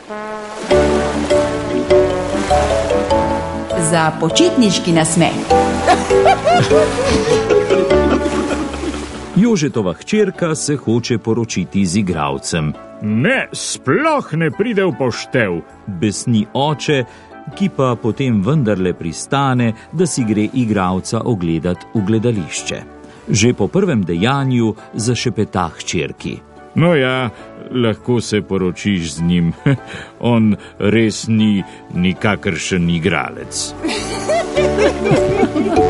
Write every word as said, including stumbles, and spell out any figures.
Za počitniški nasmeh. Jožetova hčerka se hoče poročiti z igralcem. Ne, sploh ne pride v poštev, besni oče, ki pa potem vendarle pristane, da si gre igralca ogledat v gledališče. Že po prvem dejanju zašepeta hčerki. No ja, lahko se poročiš z njim. On res ni nikakršen igralec.